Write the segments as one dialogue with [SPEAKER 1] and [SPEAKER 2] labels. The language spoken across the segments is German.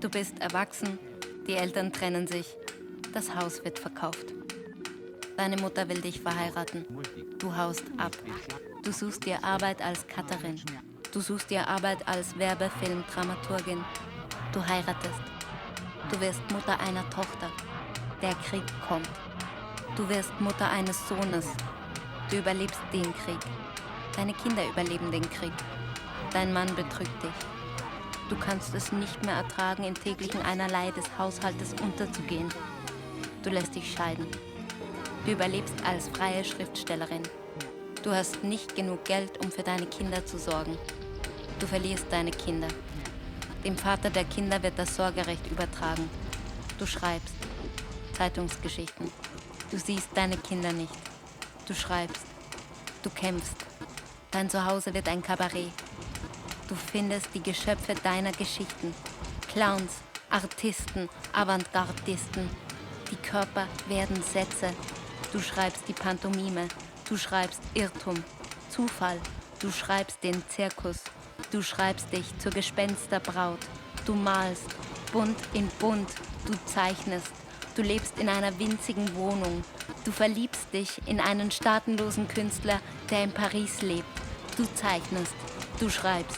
[SPEAKER 1] Du bist erwachsen, die Eltern trennen sich, das Haus wird verkauft. Deine Mutter will dich verheiraten. Du haust ab. Du suchst dir Arbeit als Cutterin. Du suchst dir Arbeit als Werbefilm-Dramaturgin. Du heiratest. Du wirst Mutter einer Tochter. Der Krieg kommt. Du wirst Mutter eines Sohnes. Du überlebst den Krieg. Deine Kinder überleben den Krieg. Dein Mann betrügt dich. Du kannst es nicht mehr ertragen, im täglichen Einerlei des Haushaltes unterzugehen. Du lässt dich scheiden. Du überlebst als freie Schriftstellerin. Du hast nicht genug Geld, um für deine Kinder zu sorgen. Du verlierst deine Kinder. Dem Vater der Kinder wird das Sorgerecht übertragen. Du schreibst Zeitungsgeschichten. Du siehst deine Kinder nicht. Du schreibst. Du kämpfst. Dein Zuhause wird ein Kabarett. Du findest die Geschöpfe deiner Geschichten. Clowns, Artisten, Avantgardisten. Die Körper werden Sätze. Du schreibst die Pantomime. Du schreibst Irrtum, Zufall. Du schreibst den Zirkus. Du schreibst dich zur Gespensterbraut. Du malst, bunt in bunt. Du zeichnest. Du lebst in einer winzigen Wohnung. Du verliebst dich in einen staatenlosen Künstler, der in Paris lebt. Du zeichnest. Du schreibst.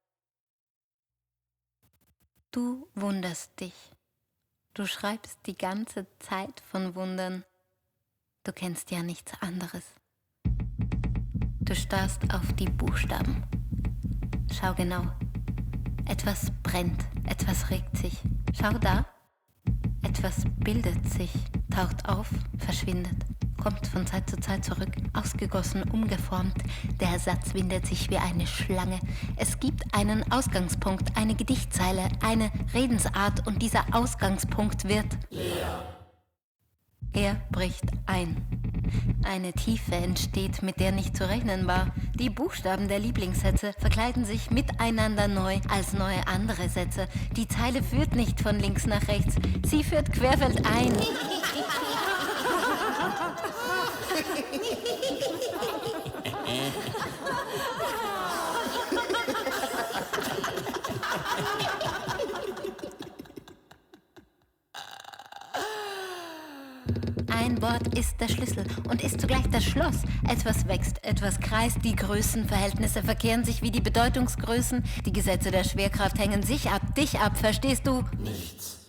[SPEAKER 1] Du wunderst dich. Du schreibst die ganze Zeit von Wundern. Du kennst ja nichts anderes. Du starrst auf die Buchstaben. Schau genau. Etwas brennt, etwas regt sich. Schau da. Etwas bildet sich, taucht auf, verschwindet, kommt von Zeit zu Zeit zurück, ausgegossen, umgeformt. Der Satz windet sich wie eine Schlange. Es gibt einen Ausgangspunkt, eine Gedichtzeile, eine Redensart und dieser Ausgangspunkt wird leer. Er bricht ein. Eine Tiefe entsteht, mit der nicht zu rechnen war. Die Buchstaben der Lieblingssätze verkleiden sich miteinander neu als neue andere Sätze. Die Zeile führt nicht von links nach rechts, sie führt querfeldein. Ein Wort ist der Schlüssel und ist zugleich das Schloss. Etwas wächst, etwas kreist, die Größenverhältnisse verkehren sich wie die Bedeutungsgrößen. Die Gesetze der Schwerkraft hängen sich ab, dich ab, verstehst du?
[SPEAKER 2] Nichts.